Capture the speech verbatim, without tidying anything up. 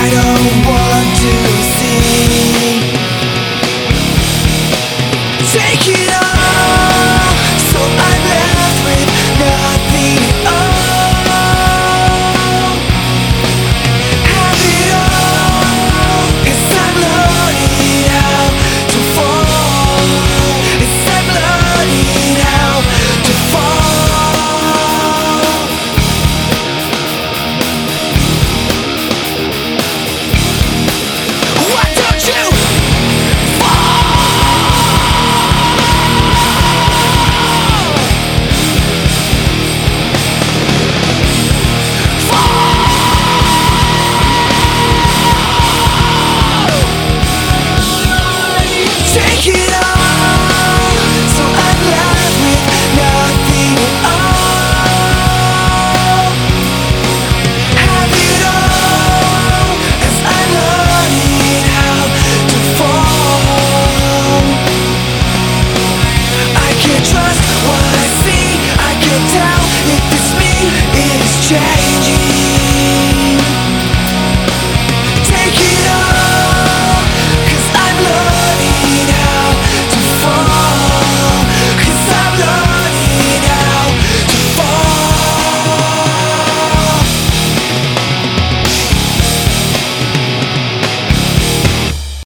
I don't want to see. Take it all, so I'm left with nothing at all. Have it all, 'cause I'm learning how to fall. Yes, I'm learning how to fall. Why don't you take it all, so I'm left with nothing at all. Have it all, as I'm learning how to fall. I can't trust what I see, I can't tell if it's me, it's changed.